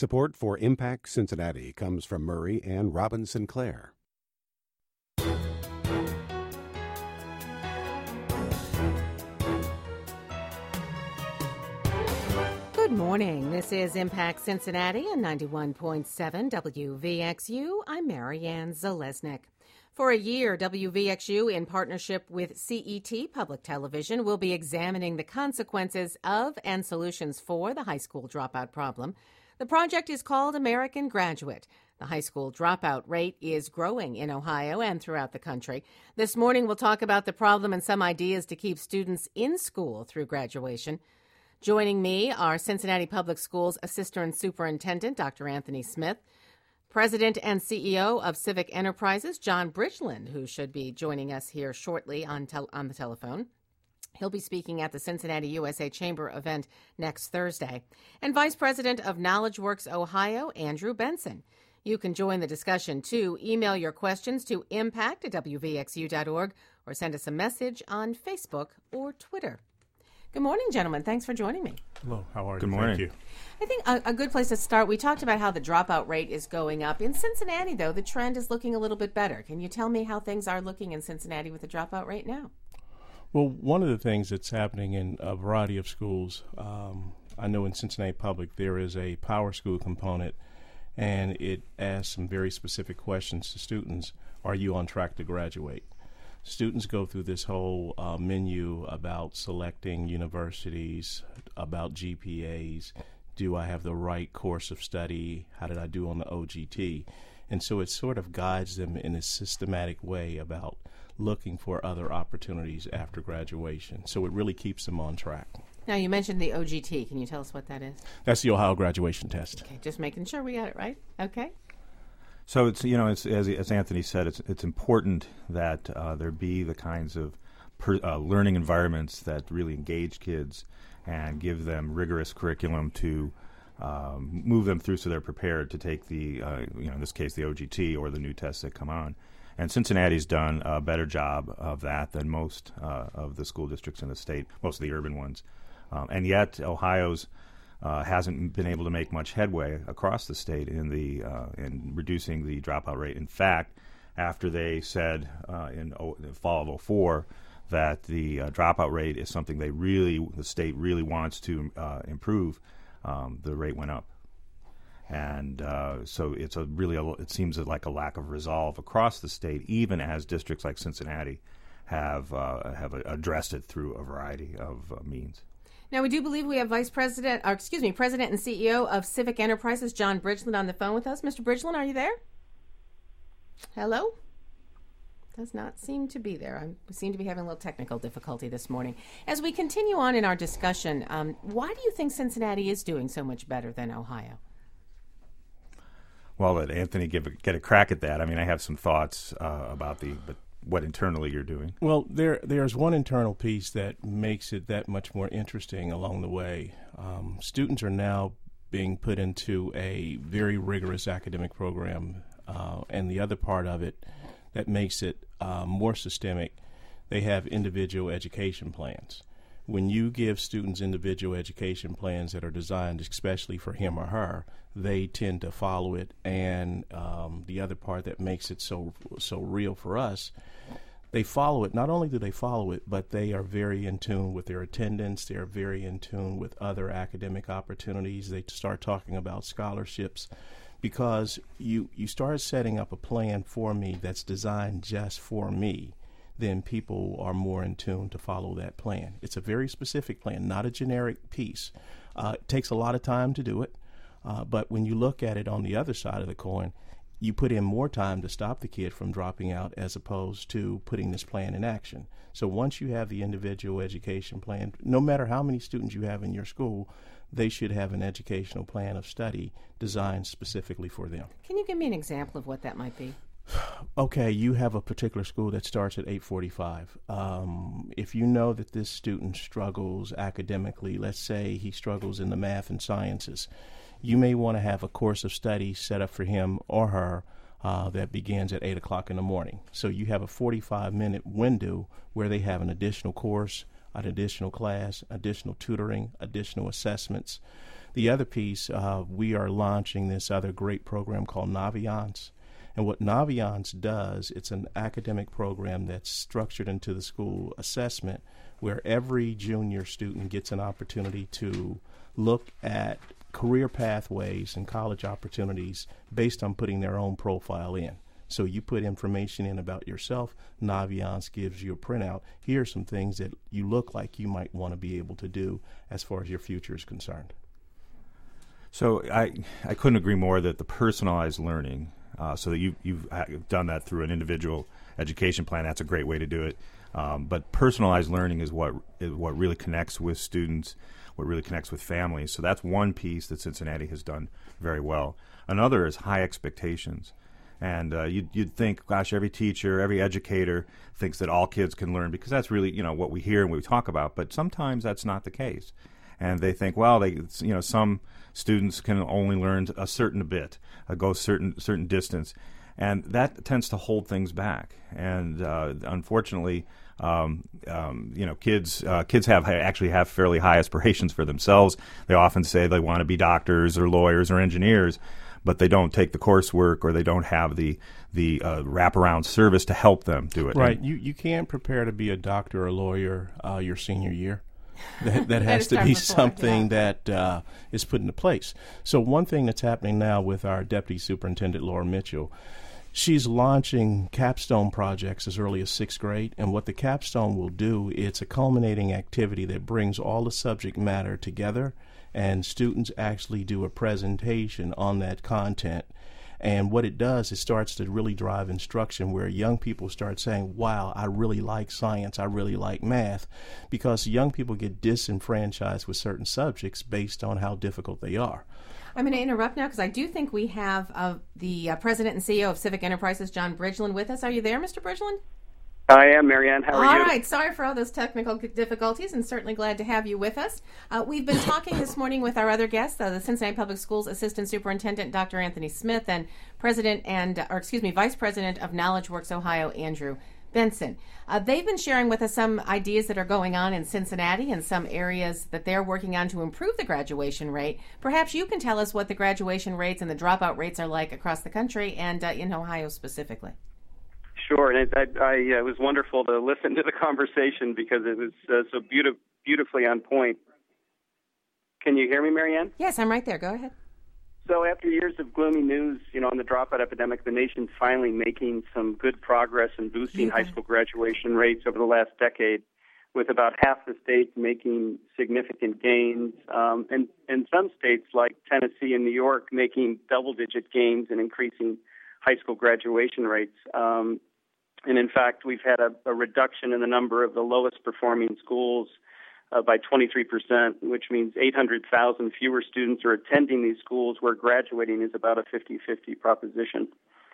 Support for Impact Cincinnati comes from Murray and Robin Sinclair. Good morning. This is Impact Cincinnati on 91.7 WVXU. I'm Marianne Zalesnik. For a year, WVXU, in partnership with CET Public Television, will be examining the consequences of and solutions for the high school dropout problem. The project is called American Graduate. The high school dropout rate is growing in Ohio and throughout the country. This morning, we'll talk about the problem and some ideas to keep students in school through graduation. Joining me are Cincinnati Public Schools Assistant Superintendent Dr. Anthony Smith, President and CEO of Civic Enterprises, John Bridgeland, who should be joining us here shortly on the telephone. He'll be speaking at the Cincinnati USA Chamber event next Thursday. And Vice President of KnowledgeWorks Ohio, Andrew Benson. You can join the discussion, too. Email your questions to impact@wvxu.org or send us a message on Facebook or Twitter. Good morning, gentlemen. Thanks for joining me. Hello. How are you? Good morning. Thank you. I think a good place to start, we talked about how the dropout rate is going up. In Cincinnati, though, the trend is looking a little bit better. Can you tell me how things are looking in Cincinnati with the dropout rate now? Well, one of the things that's happening in a variety of schools, I know in Cincinnati Public there is a Power School component, and it asks some very specific questions to students. Are you on track to graduate? Students go through this whole menu about selecting universities, about GPAs. Do I have the right course of study? How did I do on the OGT? And so it sort of guides them in a systematic way about looking for other opportunities after graduation. So it really keeps them on track. Now, you mentioned the OGT. Can you tell us what that is? That's the Ohio Graduation Test. Okay, just making sure we got it right. Okay. So it's as Anthony said, it's important that there be the kinds of learning environments that really engage kids and give them rigorous curriculum to move them through so they're prepared to take the in this case the OGT or the new tests that come on. And Cincinnati's done a better job of that than most of the school districts in the state, most of the urban ones. And yet Ohio's hasn't been able to make much headway across the state in reducing the dropout rate. In fact, after they said in the fall of 2004 that the dropout rate is something the state really wants to improve, the rate went up. And so it seems like a lack of resolve across the state, even as districts like Cincinnati have addressed it through a variety of means. Now, we do believe we have President and CEO of Civic Enterprises, John Bridgeland, on the phone with us. Mr. Bridgeland, are you there? Hello? Does not seem to be there. We seem to be having a little technical difficulty this morning. As we continue on in our discussion, why do you think Cincinnati is doing so much better than Ohio? Well, let Anthony get a crack at that. I mean, I have some thoughts about but what internally you're doing. Well, there's one internal piece that makes it that much more interesting along the way. Students are now being put into a very rigorous academic program, and the other part of it that makes it more systemic, they have individual education plans. When you give students individual education plans that are designed especially for him or her, they tend to follow it. And the other part that makes it so real for us, they follow it. Not only do they follow it, but they are very in tune with their attendance. They are very in tune with other academic opportunities. They start talking about scholarships because you start setting up a plan for me that's designed just for me. Then people are more in tune to follow that plan. It's a very specific plan, not a generic piece. It takes a lot of time to do it, but when you look at it on the other side of the coin, you put in more time to stop the kid from dropping out as opposed to putting this plan in action. So once you have the individual education plan, no matter how many students you have in your school, they should have an educational plan of study designed specifically for them. Can you give me an example of what that might be? Okay, you have a particular school that starts at 8:45. If you know that this student struggles academically, let's say he struggles in the math and sciences, you may want to have a course of study set up for him or her that begins at 8 o'clock in the morning. So you have a 45-minute window where they have an additional course, an additional class, additional tutoring, additional assessments. The other piece, we are launching this other great program called Naviance. And what Naviance does, it's an academic program that's structured into the school assessment where every junior student gets an opportunity to look at career pathways and college opportunities based on putting their own profile in. So you put information in about yourself, Naviance gives you a printout. Here are some things that you look like you might want to be able to do as far as your future is concerned. So I couldn't agree more that the personalized learning, so that you've done that through an individual education plan, that's a great way to do it. But personalized learning is what really connects with students, what really connects with families. So that's one piece that Cincinnati has done very well. Another is high expectations. And you'd think, gosh, every teacher, every educator thinks that all kids can learn because that's really, what we hear and we talk about. But sometimes that's not the case. And they think, well, some students can only learn a certain bit, go certain distance. And that tends to hold things back. And unfortunately, kids actually have fairly high aspirations for themselves. They often say they want to be doctors or lawyers or engineers, but they don't take the coursework or they don't have the wraparound service to help them do it. Right. You can't prepare to be a doctor or a lawyer your senior year. That has to be something that is put into place. So one thing that's happening now with our Deputy Superintendent, Laura Mitchell, she's launching capstone projects as early as 6th grade. And what the capstone will do, it's a culminating activity that brings all the subject matter together, and students actually do a presentation on that content. And what it does, it starts to really drive instruction where young people start saying, wow, I really like science, I really like math, because young people get disenfranchised with certain subjects based on how difficult they are. I'm going to interrupt now because I do think we have the President and CEO of Civic Enterprises, John Bridgeland, with us. Are you there, Mr. Bridgeland? I am, Marianne. How are you? All right. Sorry for all those technical difficulties, and certainly glad to have you with us. We've been talking this morning with our other guests, the Cincinnati Public Schools Assistant Superintendent, Dr. Anthony Smith, and Vice President of Knowledge Works Ohio, Andrew Benson. They've been sharing with us some ideas that are going on in Cincinnati and some areas that they're working on to improve the graduation rate. Perhaps you can tell us what the graduation rates and the dropout rates are like across the country and in Ohio specifically. Sure, and it was wonderful to listen to the conversation because it was so beautifully on point. Can you hear me, Marianne? Yes, I'm right there. Go ahead. So after years of gloomy news, on the dropout epidemic, the nation's finally making some good progress in boosting high school graduation rates over the last decade, with about half the states making significant gains, and some states like Tennessee and New York making double-digit gains and increasing high school graduation rates. And in fact, we've had a reduction in the number of the lowest performing schools by 23%, which means 800,000 fewer students are attending these schools where graduating is about a 50-50 proposition.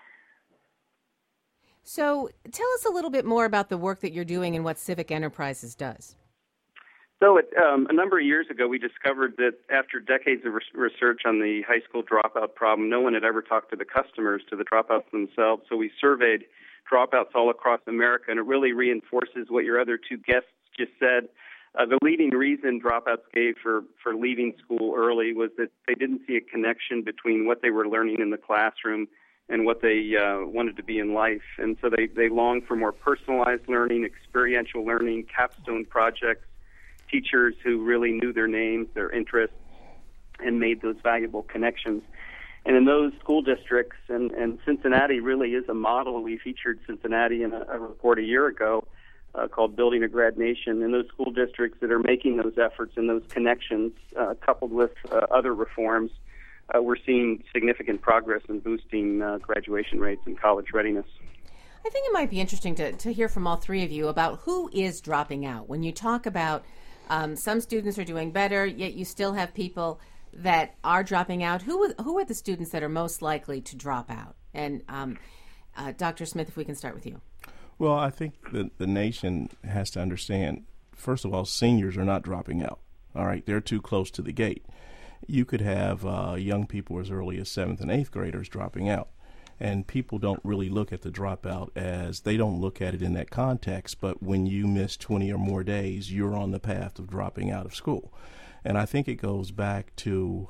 So tell us a little bit more about the work that you're doing and what Civic Enterprises does. So a number of years ago, we discovered that after decades of research on the high school dropout problem, no one had ever talked to the customers, to the dropouts themselves. So we surveyed dropouts all across America, and it really reinforces what your other two guests just said. The leading reason dropouts gave for leaving school early was that they didn't see a connection between what they were learning in the classroom and what they wanted to be in life. And so they longed for more personalized learning, experiential learning, capstone projects, teachers who really knew their names, their interests, and made those valuable connections. And in those school districts, and Cincinnati really is a model. We featured Cincinnati in a report a year ago called Building a Grad Nation. In those school districts that are making those efforts and those connections, coupled with other reforms, we're seeing significant progress in boosting graduation rates and college readiness. I think it might be interesting to hear from all three of you about who is dropping out. When you talk about some students are doing better, yet you still have people that are dropping out. Who are the students that are most likely to drop out? And Dr. Smith, if we can start with you. Well, I think the nation has to understand, first of all, seniors are not dropping out. All right, they're too close to the gate. You could have young people as early as 7th and 8th graders dropping out. And people don't really look at the dropout as, they don't look at it in that context, but when you miss 20 or more days, you're on the path of dropping out of school. And I think it goes back to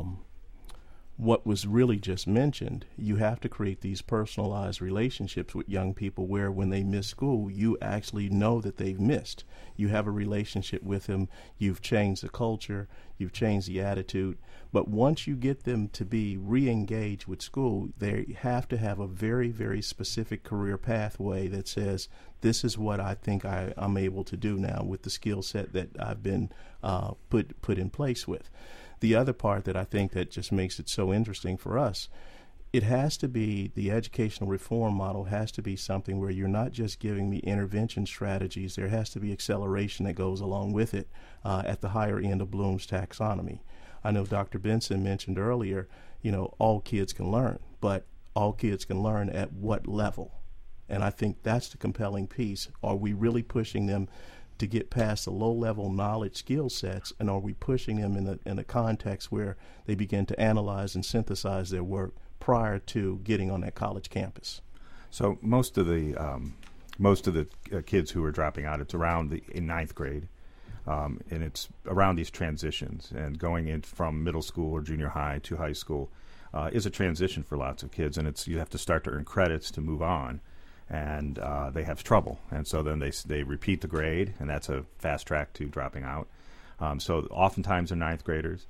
what was really just mentioned. You have to create these personalized relationships with young people where when they miss school, you actually know that they've missed. You have a relationship with them. You've changed the culture. You've changed the attitude. But once you get them to be re-engaged with school, they have to have a very, very specific career pathway that says, this is what I think I'm able to do now with the skill set that I've been put in place with. The other part that I think that just makes it so interesting for us, it has to be, the educational reform model has to be something where you're not just giving me intervention strategies. There has to be acceleration that goes along with it at the higher end of Bloom's taxonomy. I know Dr. Benson mentioned earlier, all kids can learn, but all kids can learn at what level? And I think that's the compelling piece. Are we really pushing them to get past the low-level knowledge skill sets, and are we pushing them in a context where they begin to analyze and synthesize their work prior to getting on that college campus? So most of the kids who are dropping out, it's around in ninth grade, and it's around these transitions, and going in from middle school or junior high to high school is a transition for lots of kids, and you have to start to earn credits to move on. And they have trouble, and so then they repeat the grade, and that's a fast track to dropping out. So oftentimes they're ninth graders.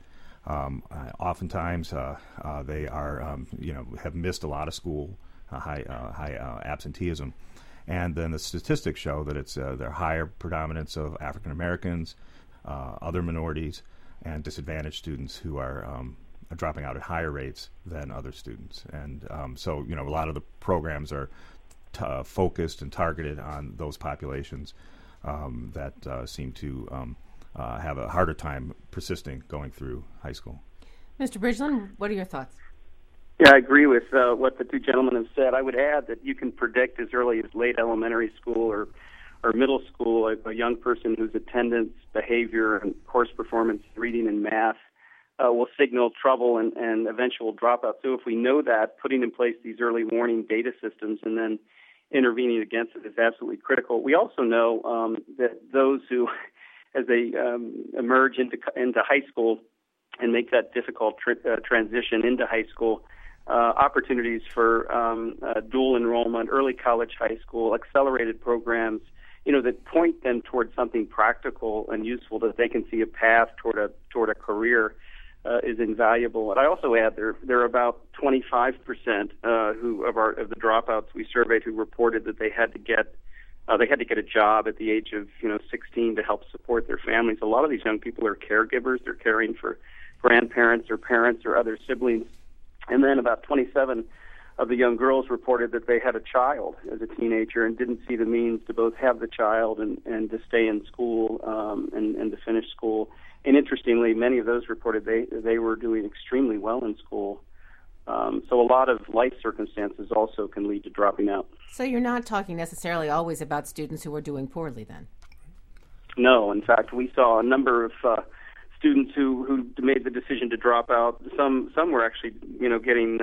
Oftentimes they are have missed a lot of school, high absenteeism, and then the statistics show that it's there are higher predominance of African Americans, other minorities, and disadvantaged students who are dropping out at higher rates than other students. And so a lot of the programs are focused and targeted on those populations that seem to have a harder time persisting going through high school. Mr. Bridgeland, what are your thoughts? Yeah, I agree with what the two gentlemen have said. I would add that you can predict as early as late elementary school or middle school a young person whose attendance, behavior, and course performance, reading and math will signal trouble and eventual dropout. So if we know that, putting in place these early warning data systems and then intervening against it is absolutely critical. We also know that those who, as they emerge into high school and make that difficult transition into high school, opportunities for dual enrollment, early college, high school, accelerated programs, that point them towards something practical and useful that they can see a path toward a career is invaluable. And I also add there are about 25% of the dropouts we surveyed who reported that they had to get a job at the age of 16 to help support their families. A lot of these young people are caregivers. They're caring for grandparents or parents or other siblings. And then about 27 of the young girls reported that they had a child as a teenager and didn't see the means to both have the child and to stay in school and to finish school. And interestingly, many of those reported they were doing extremely well in school. So a lot of life circumstances also can lead to dropping out. So you're not talking necessarily always about students who are doing poorly then? No. In fact, we saw a number of students who made the decision to drop out. Some were actually getting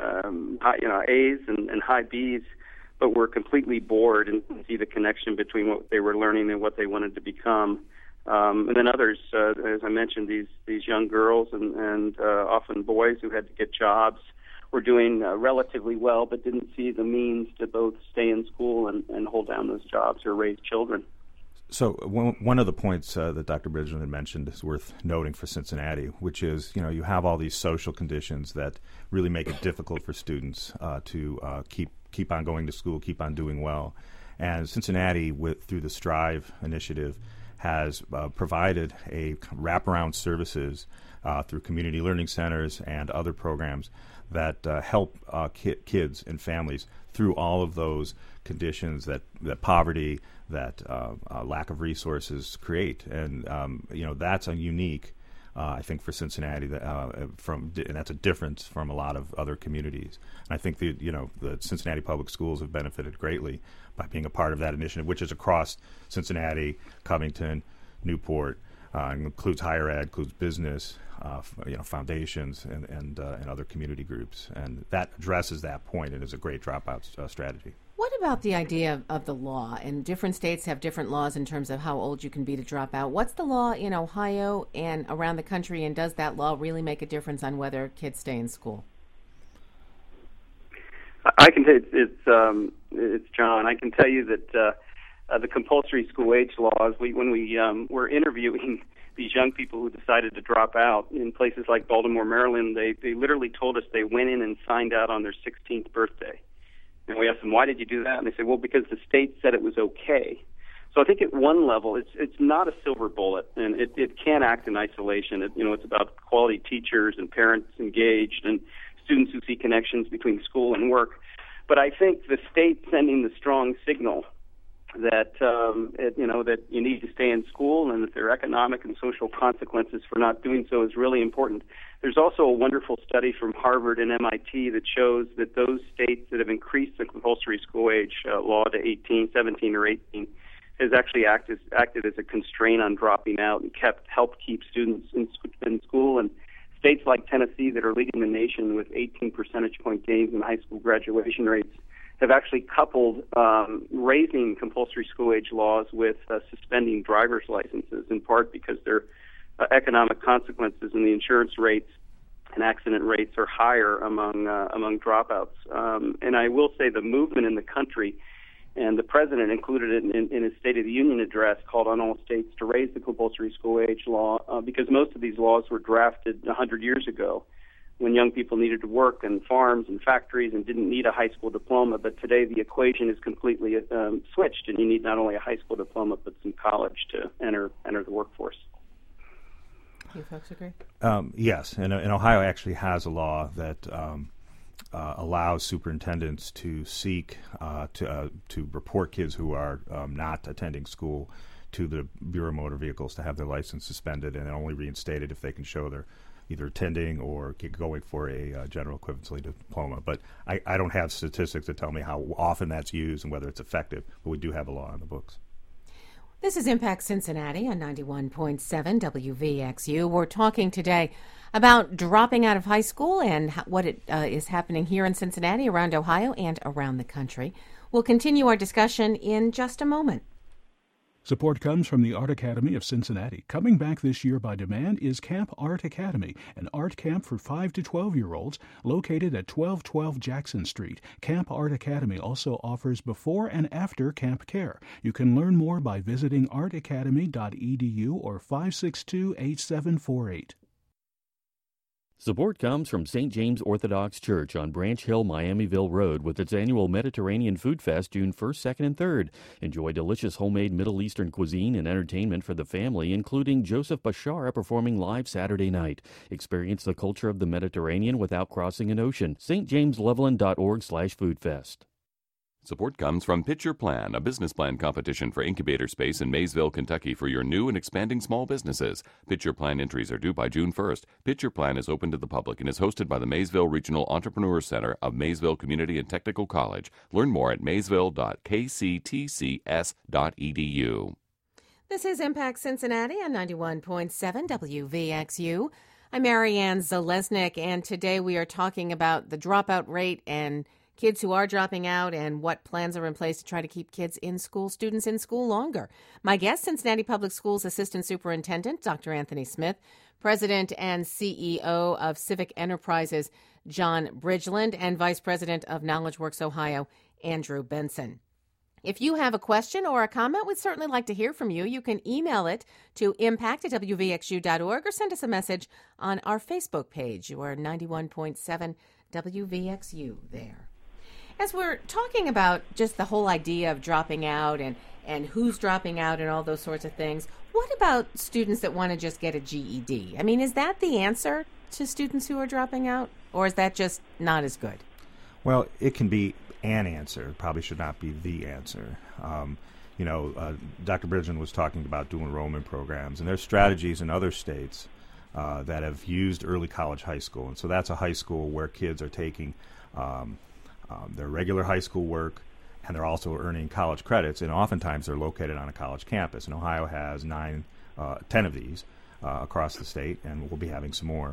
high, A's and high B's, but were completely bored and didn't see the connection between what they were learning and what they wanted to become. And then others, as I mentioned, these young girls and often boys who had to get jobs were doing relatively well, but didn't see the means to both stay in school and hold down those jobs or raise children. So one of the points that Dr. Bridgeland had mentioned is worth noting for Cincinnati, which is, you have all these social conditions that really make it difficult for students to keep on going to school, keep on doing well. And Cincinnati, through the Strive initiative, has provided a wraparound services through community learning centers and other programs that help kids and families through all of those conditions that poverty, that lack of resources create. And, that's a unique, I think, for Cincinnati, and that's a difference from a lot of other communities. And I think the Cincinnati Public Schools have benefited greatly by being a part of that initiative, which is across Cincinnati, Covington, Newport, includes higher ed, includes business, foundations, and other community groups. And that addresses that point and is a great dropout strategy. What about the idea of the law? And different states have different laws in terms of how old you can be to drop out. What's the law in Ohio and around the country, and does that law really make a difference on whether kids stay in school? I can tell you, it's John. I can tell you that the compulsory school age laws, when we were interviewing these young people who decided to drop out in places like Baltimore, Maryland, they literally told us they went in and signed out on their 16th birthday. And we asked them, why did you do that? And they said, well, because the state said it was okay. So I think at one level, it's not a silver bullet, and it can't act in isolation. It's about quality teachers and parents engaged and students who see connections between school and work. But I think the state sending the strong signal that that you need to stay in school and that there are economic and social consequences for not doing so is really important. There's also a wonderful study from Harvard and MIT that shows that those states that have increased the compulsory school age law to 17 or 18 has actually acted as a constraint on dropping out and helped keep students in school. And states like Tennessee that are leading the nation with 18 percentage point gains in high school graduation rates have actually coupled raising compulsory school age laws with suspending driver's licenses, in part because their economic consequences and the insurance rates and accident rates are higher among dropouts. And I will say the movement in the country, and the president included it in his State of the Union address, called on all states to raise the compulsory school age law because most of these laws were drafted 100 years ago, when young people needed to work in farms and factories and didn't need a high school diploma. But today the equation is completely switched, and you need not only a high school diploma but some college to enter the workforce. You folks agree? Yes, and Ohio actually has a law that allows superintendents to seek to report kids who are not attending school to the Bureau of Motor Vehicles to have their license suspended and only reinstated if they can show they're either attending or going for a general equivalency diploma. But I don't have statistics that tell me how often that's used and whether it's effective, but we do have a law on the books. This is Impact Cincinnati on 91.7 WVXU. We're talking today about dropping out of high school and what is happening here in Cincinnati, around Ohio, and around the country. We'll continue our discussion in just a moment. Support comes from the Art Academy of Cincinnati. Coming back this year by demand is Camp Art Academy, an art camp for 5 to 12-year-olds located at 1212 Jackson Street. Camp Art Academy also offers before and after camp care. You can learn more by visiting artacademy.edu or 562-8748. Support comes from St. James Orthodox Church on Branch Hill, Miamiville Road with its annual Mediterranean Food Fest June 1st, 2nd, and 3rd. Enjoy delicious homemade Middle Eastern cuisine and entertainment for the family, including Joseph Bashara performing live Saturday night. Experience the culture of the Mediterranean without crossing an ocean. stjamesloveland.org/foodfest. Support comes from Pitch Your Plan, a business plan competition for incubator space in Maysville, Kentucky for your new and expanding small businesses. Pitch Your Plan entries are due by June 1st. Pitch Your Plan is open to the public and is hosted by the Maysville Regional Entrepreneur Center of Maysville Community and Technical College. Learn more at maysville.kctcs.edu. This is Impact Cincinnati on 91.7 WVXU. I'm Marianne Zalesnik, and today we are talking about the dropout rate and kids who are dropping out and what plans are in place to try to keep kids in school, students in school longer. My guest, Cincinnati Public Schools Assistant Superintendent Dr. Anthony Smith, President and CEO of Civic Enterprises, John Bridgeland, and Vice President of KnowledgeWorks Ohio, Andrew Benson. If you have a question or a comment, we'd certainly like to hear from you. You can email it to impact@wvxu.org or send us a message on our Facebook page. You are 91.7 WVXU there. As we're talking about just the whole idea of dropping out and who's dropping out and all those sorts of things, what about students that want to just get a GED? I mean, is that the answer to students who are dropping out, or is that just not as good? Well, it can be an answer. It probably should not be the answer. Dr. Bridgeland was talking about dual enrollment programs, and there's strategies in other states that have used early college high school. And so that's a high school where kids are taking their regular high school work, and they're also earning college credits, and oftentimes they're located on a college campus. And Ohio has 10 of these across the state, and we'll be having some more.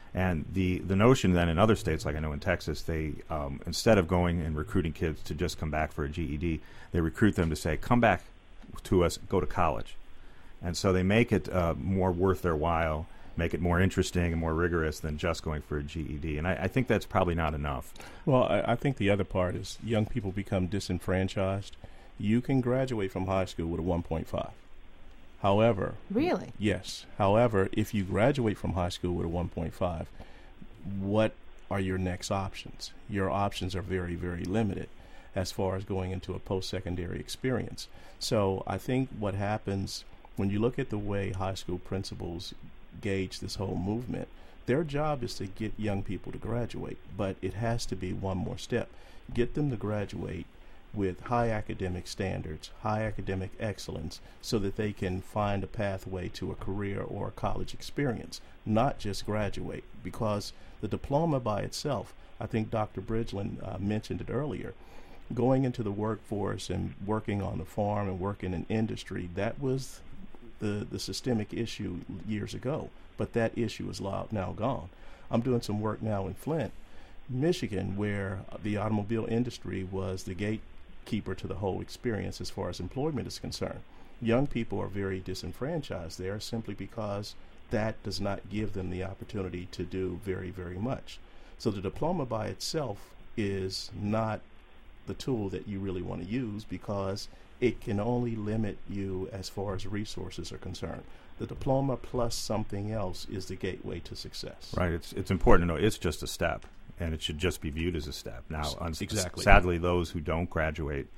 And the notion then in other states, like I know in Texas, they instead of going and recruiting kids to just come back for a GED, they recruit them to say, come back to us, go to college. And so they make it more worth their while, make it more interesting and more rigorous than just going for a GED. And I think that's probably not enough. Well, I think the other part is young people become disenfranchised. You can graduate from high school with a 1.5. However, really? Yes. However, if you graduate from high school with a 1.5, what are your next options? Your options are very, very limited as far as going into a post-secondary experience. So I think what happens when you look at the way high school principals gauge this whole movement, their job is to get young people to graduate, but it has to be one more step. Get them to graduate with high academic standards, high academic excellence, so that they can find a pathway to a career or a college experience, not just graduate. Because the diploma by itself, I think Dr. Bridgeland mentioned it earlier, going into the workforce and working on the farm and working in industry, that was the systemic issue years ago, but that issue is now gone. I'm doing some work now in Flint, Michigan, where the automobile industry was the gatekeeper to the whole experience as far as employment is concerned. Young people are very disenfranchised there simply because that does not give them the opportunity to do very, very much. So the diploma by itself is not the tool that you really want to use because it can only limit you as far as resources are concerned. The diploma plus something else is the gateway to success. Right. It's important to know it's just a step, and it should just be viewed as a step. Now, exactly. Sadly, those who don't graduate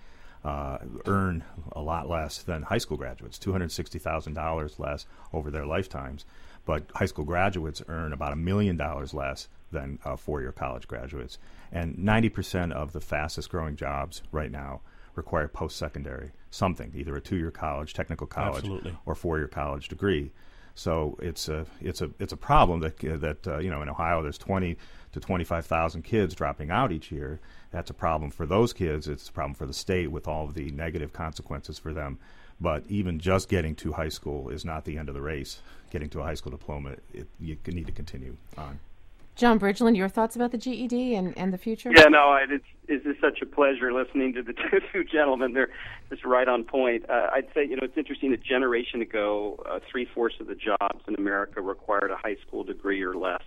earn a lot less than high school graduates, $260,000 less over their lifetimes. But high school graduates earn about $1 million less than four-year college graduates. And 90% of the fastest-growing jobs right now require post-secondary something, either a two-year college, technical college, Absolutely. or four-year college degree. So it's a problem that in Ohio there's 20 to 25,000 kids dropping out each year. That's a problem for those kids. It's a problem for the state with all of the negative consequences for them. But even just getting to high school is not the end of the race. Getting to a high school diploma, you need to continue on. John Bridgeland, your thoughts about the GED and the future? Yeah, no, it's just such a pleasure listening to the two gentlemen. They're just right on point. I'd say, it's interesting. A generation ago, 3/4 of the jobs in America required a high school degree or less.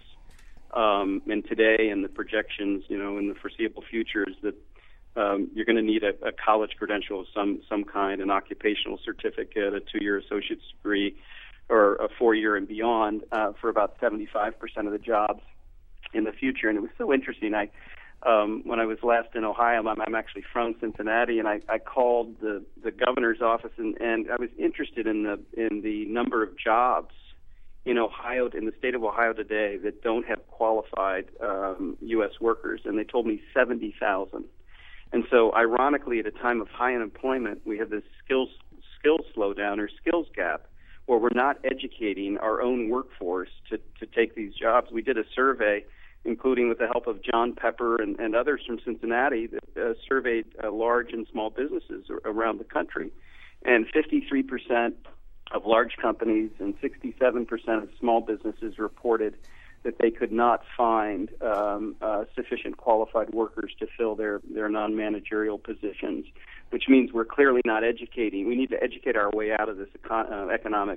And today, and the projections, in the foreseeable future, is that you're going to need a college credential of some kind, an occupational certificate, a 2-year associate's degree, or a 4-year and beyond for about 75% of the jobs in the future. And it was so interesting. When I was last in Ohio, I'm actually from Cincinnati, and I called the governor's office, and I was interested in the number of jobs in Ohio, in the state of Ohio today, that don't have qualified U.S. workers, and they told me 70,000. And so, ironically, at a time of high unemployment, we have this skills slowdown or skills gap, where we're not educating our own workforce to take these jobs. We did a survey, including with the help of John Pepper and others from Cincinnati, that surveyed large and small businesses around the country. And 53% of large companies and 67% of small businesses reported that they could not find sufficient qualified workers to fill their non-managerial positions, which means we're clearly not educating. We need to educate our way out of this economic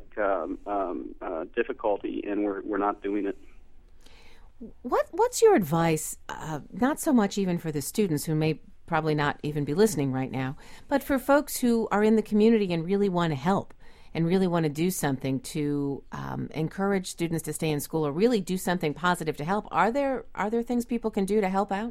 difficulty, and we're not doing it. What's your advice, not so much even for the students who may probably not even be listening right now, but for folks who are in the community and really want to help and really want to do something to encourage students to stay in school or really do something positive to help? Are there things people can do to help out?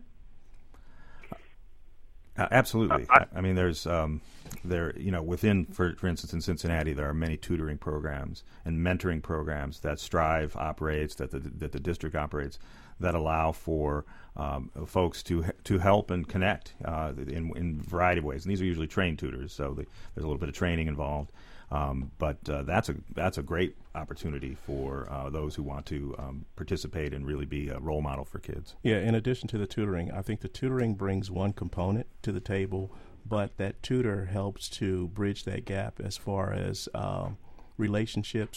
Absolutely. I mean, there's within, for instance, in Cincinnati, there are many tutoring programs and mentoring programs that Strive operates, that the district operates, that allow for folks to help and connect in a variety of ways. And these are usually trained tutors, so there's a little bit of training involved. But that's a great opportunity for those who want to participate and really be a role model for kids. Yeah, in addition to the tutoring, I think the tutoring brings one component to the table, but that tutor helps to bridge that gap as far as relationships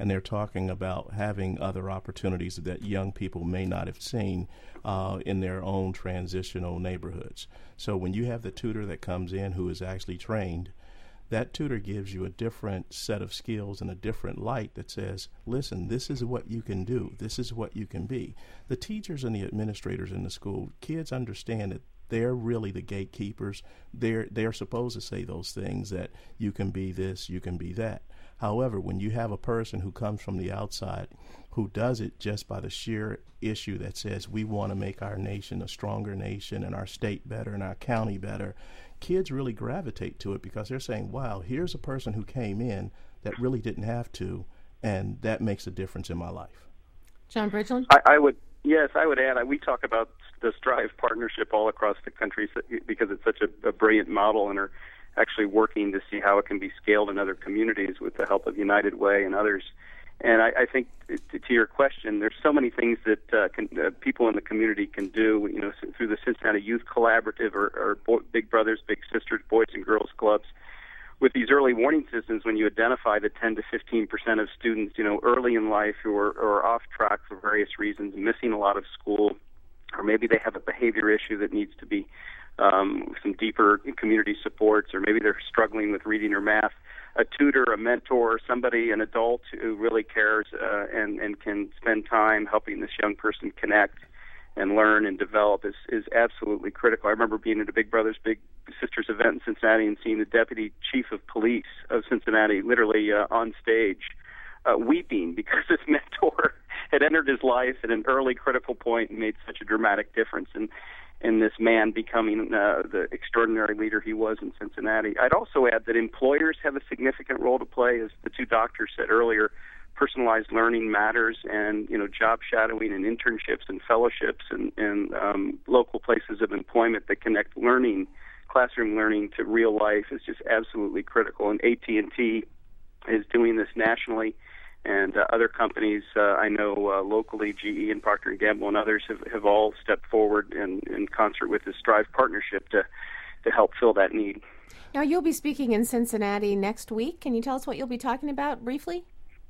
and they're talking about having other opportunities that young people may not have seen in their own transitional neighborhoods. So when you have the tutor that comes in who is actually trained, that tutor gives you a different set of skills and a different light that says, listen, this is what you can do. This is what you can be. The teachers and the administrators in the school, kids understand that they're really the gatekeepers. They're supposed to say those things that you can be this, you can be that. However, when you have a person who comes from the outside who does it just by the sheer issue that says we want to make our nation a stronger nation and our state better and our county better, kids really gravitate to it because they're saying, wow, here's a person who came in that really didn't have to, and that makes a difference in my life. John Bridgeland? I would add, we talk about the Strive partnership all across the country because it's such a brilliant model, and are actually working to see how it can be scaled in other communities with the help of United Way and others. And I think, to your question, there's so many things that people in the community can do, through the Cincinnati Youth Collaborative or Big Brothers, Big Sisters, Boys and Girls Clubs. With these early warning systems, when you identify the 10 to 15% of students, early in life who are off track for various reasons, missing a lot of school, or maybe they have a behavior issue that needs to be some deeper community supports, or maybe they're struggling with reading or math, a tutor, a mentor, somebody, an adult who really cares and can spend time helping this young person connect and learn and develop is absolutely critical. I remember being at a Big Brothers Big Sisters event in Cincinnati and seeing the Deputy Chief of Police of Cincinnati literally on stage weeping because his mentor had entered his life at an early critical point and made such a dramatic difference in this man becoming the extraordinary leader he was in Cincinnati. I'd also add that employers have a significant role to play, as the two doctors said earlier. Personalized learning matters, and job shadowing and internships and fellowships and local places of employment that connect learning, classroom learning, to real life is just absolutely critical. And AT&T is doing this nationally, and other companies I know locally, GE and Procter & Gamble and others have all stepped forward in concert with the Strive partnership to help fill that need. Now, you'll be speaking in Cincinnati next week. Can you tell us what you'll be talking about briefly?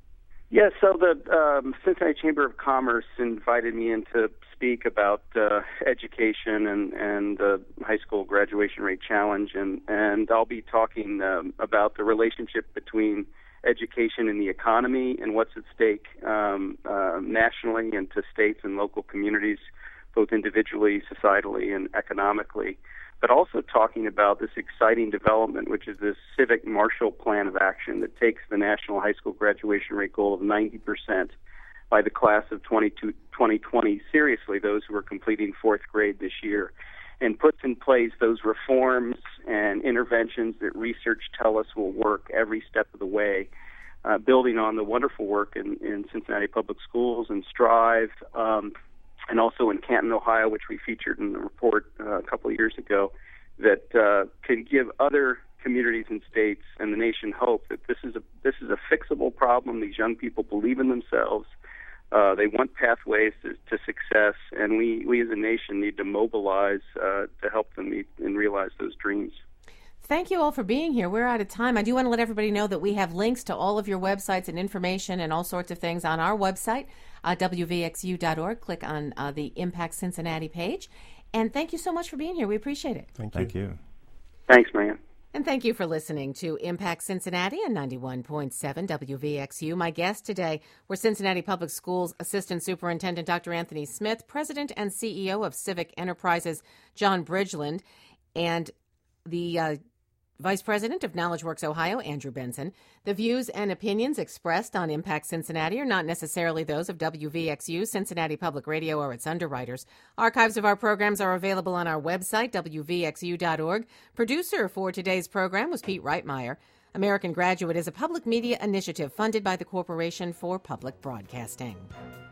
Yes, so the Cincinnati Chamber of Commerce invited me in to speak about education and the high school graduation rate challenge, and I'll be talking about the relationship between education and the economy and what's at stake nationally and to states and local communities, both individually, societally, and economically, but also talking about this exciting development, which is this civic Marshall Plan of action that takes the national high school graduation rate goal of 90% by the class of 2020 seriously, those who are completing fourth grade this year, and puts in place those reforms and interventions that research tell us will work every step of the way, building on the wonderful work in Cincinnati Public Schools and Strive, and also in Canton, Ohio, which we featured in the report a couple of years ago, that can give other communities and states and the nation hope that this is a fixable problem. These young people believe in themselves. They want pathways to success, and we as a nation need to mobilize to help them meet and realize those dreams. Thank you all for being here. We're out of time. I do want to let everybody know that we have links to all of your websites and information and all sorts of things on our website, WVXU.org. Click on the Impact Cincinnati page. And thank you so much for being here. We appreciate it. Thank you. Thanks, man. And thank you for listening to Impact Cincinnati on 91.7 WVXU. My guests today were Cincinnati Public Schools Assistant Superintendent Dr. Anthony Smith, President and CEO of Civic Enterprises, John Bridgeland, and the Vice President of KnowledgeWorks Ohio, Andrew Benson. The views and opinions expressed on Impact Cincinnati are not necessarily those of WVXU, Cincinnati Public Radio, or its underwriters. Archives of our programs are available on our website, WVXU.org. Producer for today's program was Pete Reitmeyer. American Graduate is a public media initiative funded by the Corporation for Public Broadcasting.